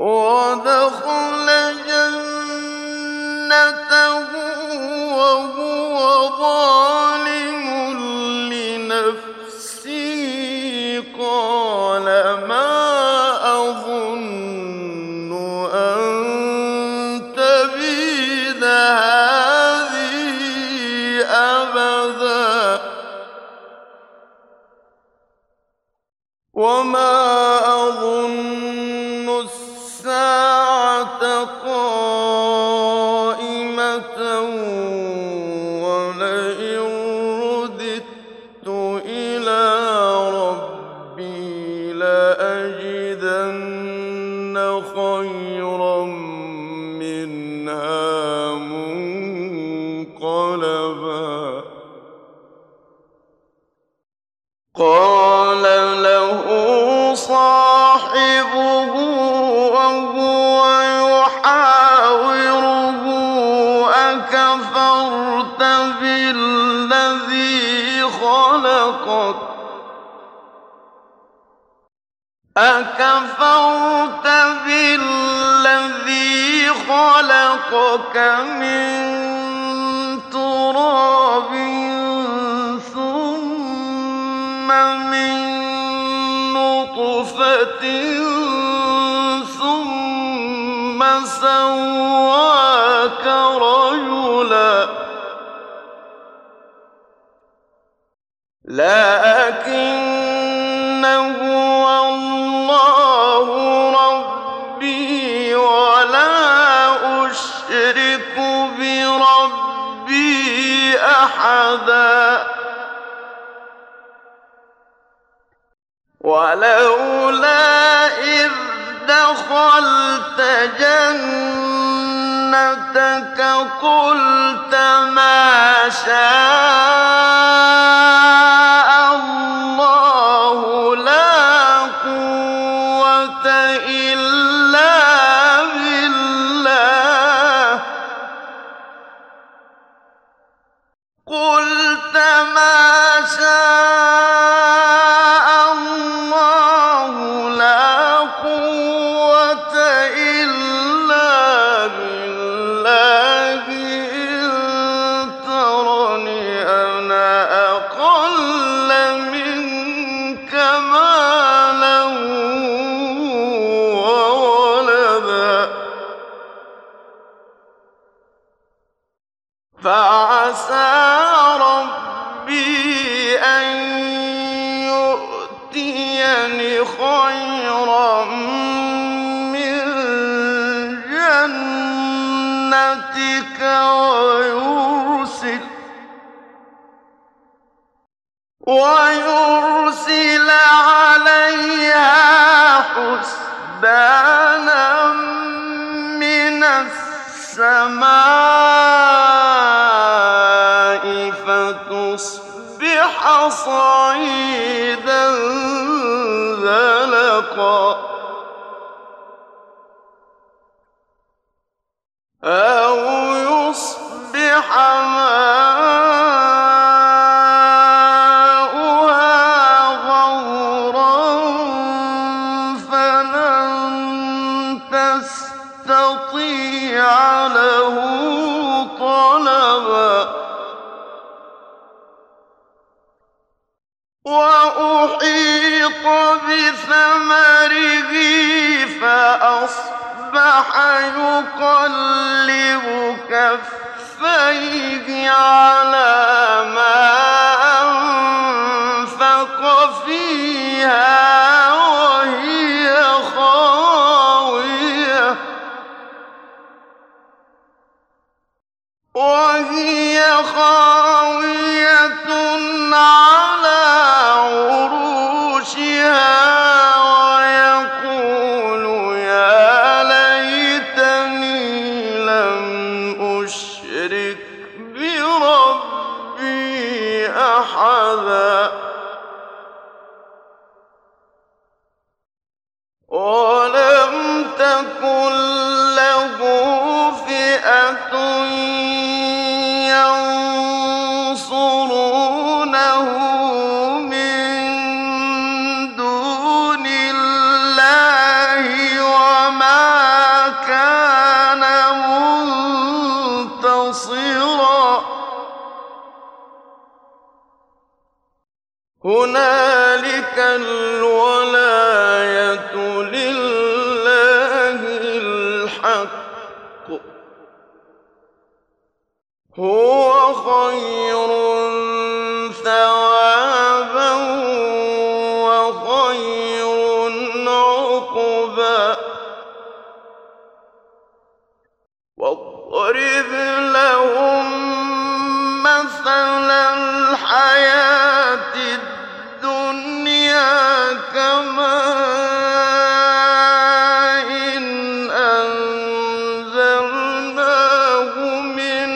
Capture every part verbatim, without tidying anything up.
وَدَخَلَ جَنَّتَهُ وَهُوَ ظَالِمٌ لِّنَفْسِهِ قَالَ مَا أَظُنُّ أَن تَبِيدَ هَٰذِهِ أَبَدًا وَمَا أَظُنُّ السَّاعَةَ قَائِمَةً وَلَئِن رُّدِدتُّ إِلَىٰ رَبِّي لَأَجِدَنَّ خَيْرًا مِّنْهَا مُنقَلَبًا قَالَ لَهُ صَاحِبُهُ وَهُوَ يُحَاوِرُهُ أَكَفَرْتَ بِالَّذِي خَلَقَكَ أَكَفَرْتَ بِالَّذِي خَلَقَكَ مِن تُرَابٍ ثُمَّ مِن نُّطْفَةٍ ثُمَّ سَوَّاكَ رَجُلًا لَّٰكِنَّ هُوَ اللَّهُ رَبِّي وَلَا أُشْرِكُ بِرَبِّي أَحَدًا وَلَوْلَا إِذْ دَخَلْتَ جَنَّتَكَ قُلْتَ مَا شَاءَ اللَّهُ لَا قُوَّةَ إِلَّا بِاللَّهِ قُلْتَ مَا شَاءَ اللَّهُ لَا قُوَّةَ إِلَّا بِاللَّهِ إِن تَرَنِ أَنَا أَقَلَّ مِنكَ مَالًا وَوَلَدًا فَعَسَىٰ رَبِّي أَن يُؤْتِيَنِ خَيْرًا مِّن جَنَّتِكَ وَيُرْسِلَ عَلَيْهَا حُسْبَانًا مِّنَ السَّمَاءِ فَتُصْبِحَ صَعِيدًا زَلَقًا أَوْ يُصْبِحَ مَاؤُهَا غَوْرًا فَلَن تَسْتَطِيعَ لَهُ طَلَبًا وَأُحِيطَ بِثَمَرِهِ فَأَصْبَحَ يُقَلِّبُ كَفَّيْهِ عَلَىٰ مَا أَنفَقَ فِيهَا وَهِيَ خَاوِيَةٌ وَهِيَ خَاوِيَةٌ عَلَىٰ عُرُوشِهَا وَيَقُولُ يَا لَيْتَنِي لَمْ أُشْرِكْ بِرَبِّي أَحَدًا وَلَمْ تَكُن لَّهُ فِئَةٌ يَنصُرُونَهُ مِن دُونِ اللَّهِ وَمَا هُنَالِكَ الْوَلَايَةُ لِلَّهِ الْحَقِّ ۚ هُوَ خَيْرٌ ثَوَابًا وَخَيْرٌ عُقْبًا. وَاضْرِبْ لَهُم مَّثَلَ الْحَيَاةِ الدُّنْيَا كَمَاءٍ أَنزَلْنَاهُ مِنَ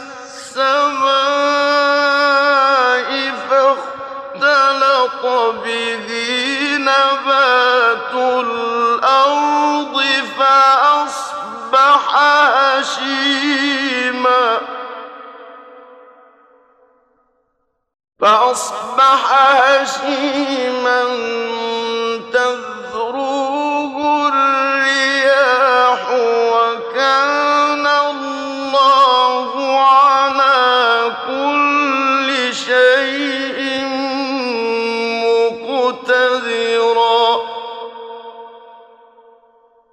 السَّمَاءِ فَاخْتَلَطَ بِهِ نَبَاتُ الْأَرْضِ فَأَصْبَحَ هَشِيمًا فأصبح هشيما تذروه الرياح وكان الله على كل شيء